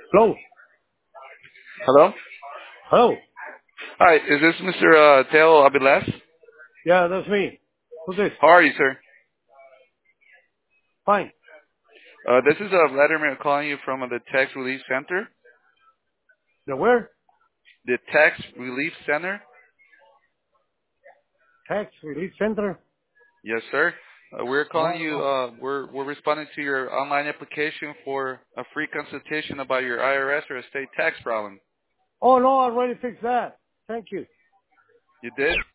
Hello. Hello? Hello. Hi, is this Mr. Teo Abiles? Yeah, that's me. Who's this? How are you, sir? Fine. This is Vladimir calling you from the Tax Relief Center. The where? The Tax Relief Center? Tax Relief Center? Yes, sir. We're calling you, Oh, we're responding to your online application for a free consultation about your IRS or estate tax problem. oh no, I already fixed that. Thank you. You did?